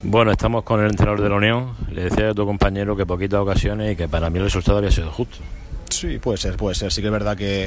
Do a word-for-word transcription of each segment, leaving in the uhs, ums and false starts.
Bueno, estamos con el entrenador de la Unión. Le decía a tu compañero que poquitas ocasiones y que para mí el resultado había sido justo. Sí, puede ser, puede ser. Sí que es verdad que,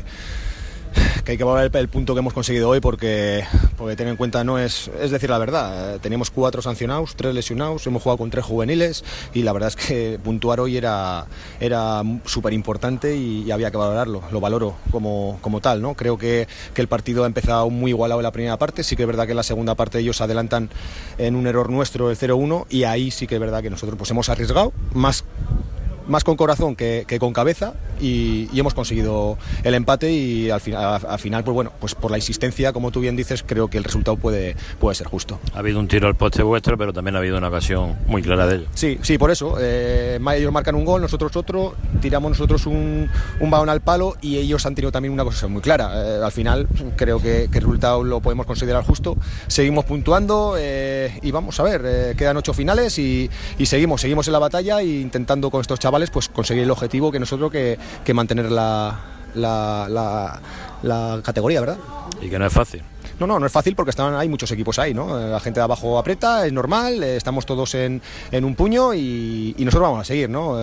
que hay que valorar el, el punto que hemos conseguido hoy porque, porque tener en cuenta no es, es decir la verdad. Teníamos cuatro sancionados, tres lesionados, hemos jugado con tres juveniles y la verdad es que puntuar hoy era, era súper importante y, y había que valorarlo. Lo valoro como, como tal, ¿no? Creo que, que el partido ha empezado muy igualado en la primera parte. Sí que es verdad que en la segunda parte ellos adelantan en un error nuestro el cero uno y ahí sí que es verdad que nosotros pues hemos arriesgado más más con corazón que, que con cabeza y, y hemos conseguido el empate y al final, al final pues bueno, pues por la insistencia, como tú bien dices, creo que el resultado puede, puede ser justo. Ha habido un tiro al poste vuestro, pero también ha habido una ocasión muy clara de ellos. Sí, sí, por eso. Eh, ellos marcan un gol, nosotros otro, tiramos nosotros un, un balón al palo y ellos han tenido también una cosa muy clara. Eh, al final creo que, que el resultado lo podemos considerar justo. Seguimos puntuando eh, y vamos a ver, eh, quedan ocho finales y, y seguimos, seguimos en la batalla e intentando con estos chavales pues conseguir el objetivo que nosotros que, que mantener la, la, la, la categoría, ¿verdad? Y que no es fácil. No, no, no es fácil porque están, hay muchos equipos ahí, ¿no? La gente de abajo aprieta, es normal, estamos todos en, en un puño y, y nosotros vamos a seguir, ¿no?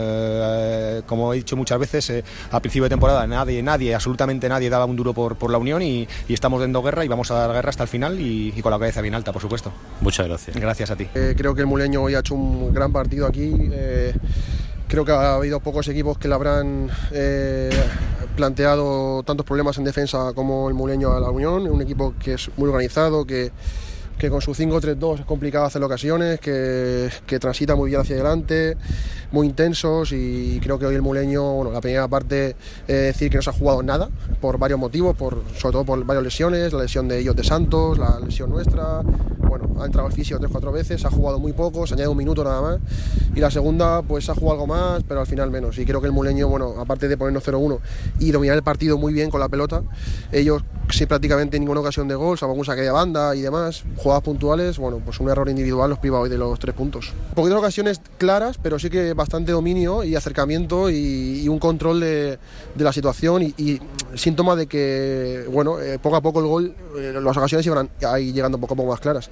Eh, como he dicho muchas veces, eh, a principio de temporada nadie, nadie, absolutamente nadie daba un duro por, por la Unión y, y estamos dando guerra y vamos a dar guerra hasta el final y, y con la cabeza bien alta, por supuesto. Muchas gracias. Gracias a ti. Eh, creo que el Muleño hoy ha hecho un gran partido aquí. Eh, Creo que ha habido pocos equipos que le habrán eh, planteado tantos problemas en defensa como el Muleño a la Unión. Un equipo que es muy organizado, que, que con su cinco tres dos es complicado hacer ocasiones, que, que transita muy bien hacia adelante, muy intensos y creo que hoy el Muleño, bueno, la primera parte eh, decir que no se ha jugado nada por varios motivos, por, sobre todo por varias lesiones, la lesión de ellos de Santos, la lesión nuestra. Bueno, ha entrado el fisio tres o cuatro veces, ha jugado muy poco, se añade un minuto nada más. Y la segunda, pues ha jugado algo más, pero al final menos. Y creo que el Muleño, bueno, aparte de ponernos cero uno y dominar el partido muy bien con la pelota, ellos sin prácticamente ninguna ocasión de gol, salvo algún saque de banda y demás, jugadas puntuales, bueno, pues un error individual los priva hoy de los tres puntos. Un poquito de ocasiones claras, pero sí que bastante dominio y acercamiento y, y un control de, de la situación y, y síntoma de que, bueno, eh, poco a poco el gol, eh, las ocasiones iban ahí llegando poco a poco más claras.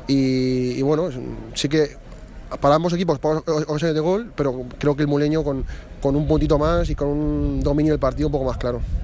Y, y bueno, sí que para ambos equipos pocas ocasiones de gol, pero creo que el Muleño con, con un puntito más y con un dominio del partido un poco más claro.